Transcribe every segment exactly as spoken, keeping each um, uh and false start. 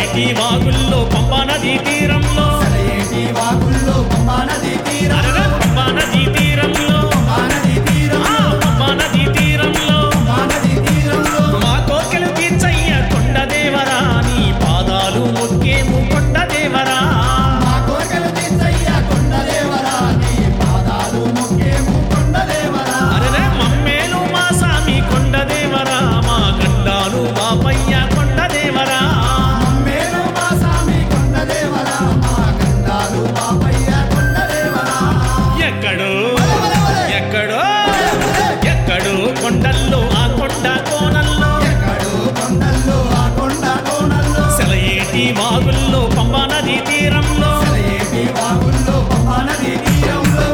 సెలయేటి వాగుల్లో పంపా నదీ తీరంలో సెలయేటి వాగుల్లో పంపా నదీ తీరంలో అరెరే పంపా నదీ తీరంలో పంపా నదీ తీరంలో ఆ పంపా నదీ తీరంలో పంపా నదీ తీరంలో మా కోకెలు తీర్చయ్య కొండ దేవరా నీ పాదాలు మొక్కేము కొండ దేవరా మా కోరికలు తీర్చయ్యా కొండదేవరా నీ పాదాలు మొక్కేము కొండదేవరా అరెరే మమ్మేలు మా సామి కొండ దేవరా మా గండాలు మా పయ్య కొండ దేవరా మమ్మేలు మా సామి కొండదేవరా మా గండాలు మా పయ్య కొండదేవరా ఎక్కడో ఎక్కడో ఎక్కడో కొండల్లో ఆ కొండ కోనల్లో ఎక్కడో కొండల్లో ఆ కొండ కోణల్లో సెలయేటి వాగుల్లో పంపా నదీ తీరంలో సెలయేటి వాగుల్లో పంపా నదీ తీరంలో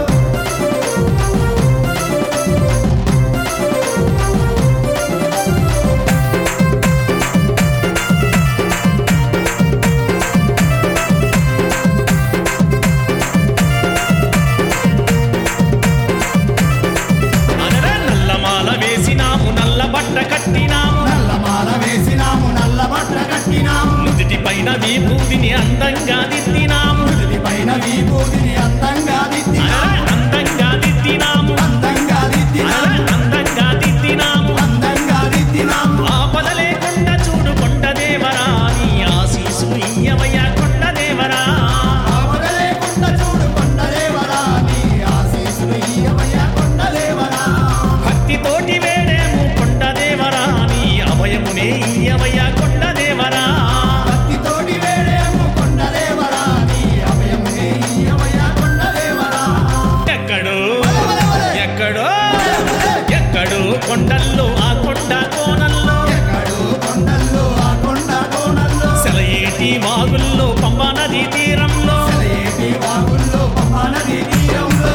అరెరే నల్లమాల వేసినాము నల్ల బట్ట కట్టినాము నల్లమాల వేసినాము నల్ల బట్ట కట్టినాము నుదిటి పైన విభూతిని అందంగా దిద్దినాము నుదిటి పైన విభూతిని అందంగా దిద్దినాము అరెరే అందంగా దిద్దినాము అందంగా దిద్దినాము అరెరే అందంగా దిద్దినాము అందంగా దిద్దినాము ఆపద లేకుండా చూడు కొండ దేవరా నీ ఆశీసు ఇయ్యవయ్య కొండ దేవరా ఆవగలేకుండా చూడు కొండదేవరా నీ ఆశీస్సులు ఇయ్యవయ్యా కొండదేవరా భక్తితోటి వేడేము కొండ దేవరా నీ అభయమునే ఇయ్యవయ్య కొండ దేవరా భక్తితోటి వేడేము కొండదేవరా నీ అభయమునే ఇయ్యవయ్యా కొండదేవరా ఎక్కడో ఎక్కడో ఎక్కడో కొండల్లో ఆ కొండ కోనల్లో ఎక్కడో కొండల్లో ఆ కొండ కోణల్లో సెలయేటి వాగుల్లో పంపా నదీ తీరంలో సెలయేటి వాగుల్లో పంపా నదీ తీరంలో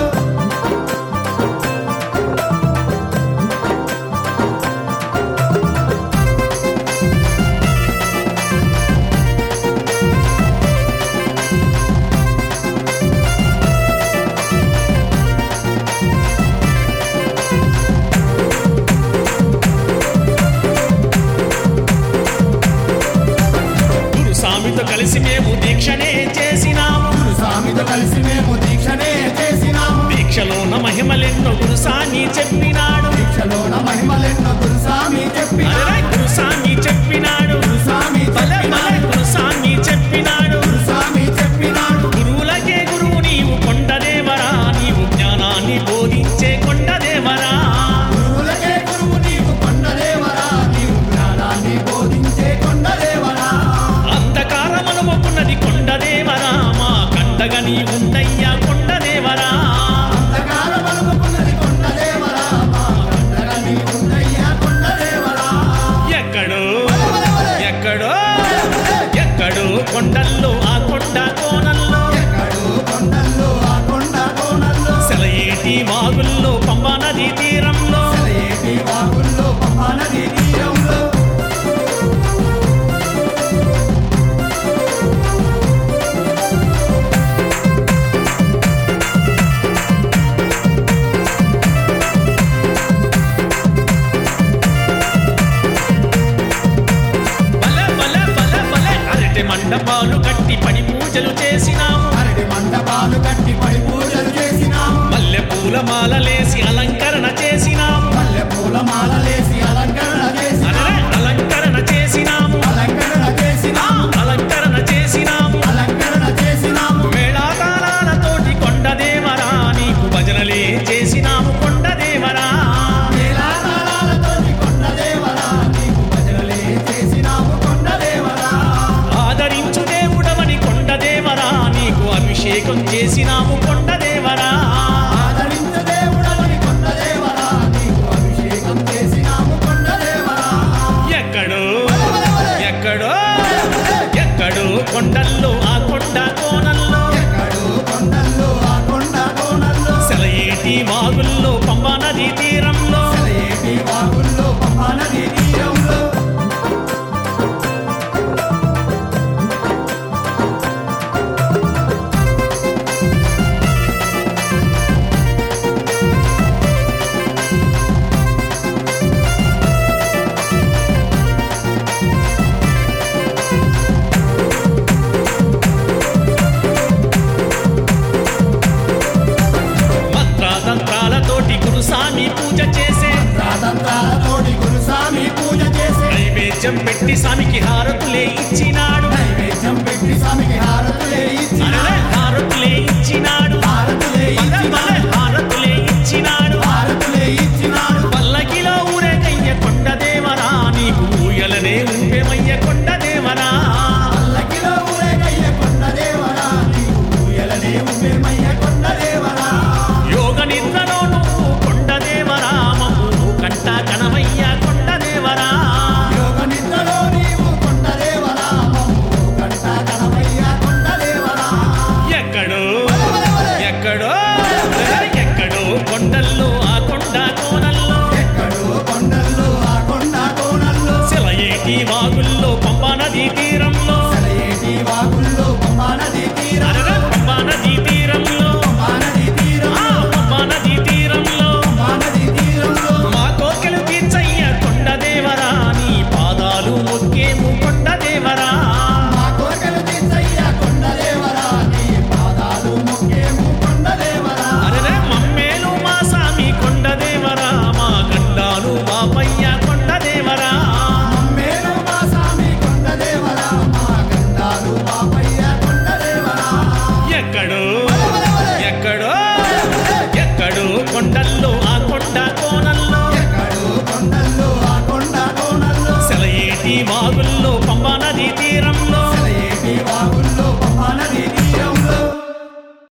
గురుస్వామితో కలిసి మేము దీక్షనే చేసినాము స్వామితో కలిసి మేము దీక్షనే చేసినాము దీక్షలోన మహిమలెన్నో గురుసామి చెప్పినాడు దీక్షలోన మహిమలెన్నో గురుస్వామి చెప్పినాడు అరెరే గురుసామి చెప్పినాడు గురుస్వామి భలే భలే చెప్పినాడు గురుసామి చెప్పినాడు గురుస్వామి చెప్పినాడు గురువులకే గురువు నీవు కొండ దేవరా నీవు జ్ఞానాన్ని బోధించే కొండ దేవరా గురువులకే గురువు నీవు కొండదేవరా నీవు జ్ఞానాన్ని బోధించే కొండదేవరా అంధకారమనుకున్నది కొండ దేవరా మా కండగా నీ ఉండయ్యా కొండ దేవరా అంధకార బలుపుకున్నది కొండదేవరా మా కండగా నీవున్నయ్యా కొండదేవరా ఎక్కడో ఎక్కడో ఎక్కడో కొండల్లో ఆ కొండ కోనల్లో ఎక్కడో కొండల్లో ఆ కొండ కోణల్లో సెలయేటి వాగుల్లో పంపా నదీ తీరంలో సెలయేటి వాగుల్లో పంపా నదీ తీరంలో భలే భలే భలే భలే అరటి మండపాలు కట్టి పడి పూజలు చేసినాము అరటి మండపాలు కట్టి పడి పూజలు చేసినాము మల్లె పూల మాలలేసి అలంకరణ చేసినాము మల్లె పూల మాలలేసి అలంకరణ చేసినాము అరెరే అలంకరణ చేసినాము అలంకరణ ఆ చేసినాము అలంకరణ చేసినాము అలంకరణ చేసినాము మేళాతాళాలతోటి కొండ దేవరా నీకు భజనలే చేసినాము కొండ దేవరా మేళాతాళాలతోటి కొండదేవరా నీకు భజనలే చేసినాము కొండదేవరా ఆదరించు దేవుడవని కొండ దేవరా నీకు అభిషేకం చేసినాము కొండ దేవరా ఆదరించు దేవుడవని కొండదేవరా నీకు అభిషేకం చేసినాము కొండదేవరా ఎక్కడో ఎక్కడో ఎక్కడో కొండల్లో ఆ కొండ కోనల్లో ఎక్కడో కొండల్లో ఆ కొండ కోణల్లో సెలయేటి వాగుల్లో పంపా నదీ తీరంలో సెలయేటి వాగుల్లో పంపా నదీ తీరంలో పెట్టి స్వామికి హారతులే ఇచ్చినాడు నైవేద్యం పెట్టి స్వామికి హారతులే ఇచ్చినాడు అరే హారతులే ఇచ్చినాడు హారతులే భలే భలే ఇచ్చినాడు హారతులే ఇచ్చినాడు హారతులే ఇచ్చినాడు పల్లకిలో ఊరేగయ్య కొండ దేవరా నీకు ఊయలనే ఊపేమయ్య కొండ దేవరా పల్లకిలో ఊరేగయ్య కొండ దేవరా నీకు ఊయలనే ఊపేమయ్య కొండ దేవరా యోగ నిద్రలో నువ్వు కొండ దేవరా మమ్ము కంట కనమయ్య కొండ దేవరా యోగ నిద్రలో నీవు కొండ దేవరా మమ్ము కంట కనమయ్య కొండ దేవరా ఎక్కడో ఎక్కడో ఎక్కడో కొండల్లో ఆ కొండ కోనల్లో ఎక్కడో కొండల్లో ఆ కొండ కోణల్లో సెలయేటి వాగుల్లో పంపా నదీ తీరంలో సెలయేటి వాగుల్లో పంబా నదీ తీరం అరగ పంపా నదీ తీరంలో పంబా నదీ తీరం ఆ పంపా నదీ తీరంలో పంబా నదీ తీరంలో మా కోకెలు తీర్చయ్య కొండ దేవరా నీ పాదాలు మొక్కేము కొండ దేవరా మా కోరికలు తీర్చయ్య కొండ దేవరా నీ పాదాలు మొక్కేము కొండ దేవరా అరే మమ్మేలు మా సామి కొండ దేవరా మా గండాలు బాపయ్య కొండ దేవరా మమ్మేలు మా సామి కొండ దేవరా మా గండాలు పాపయ్య కొండ దేవరా ఎక్కడో ఎక్కడో ఎక్కడో కొండల్లో ఆ కొండ కోనల్లో ఎక్కడో కొండల్లో ఆ కొండ కోణల్లో సెలయేటి వాగుల్లో పంపా నదీ తీరంలో సెలయేటి వాగు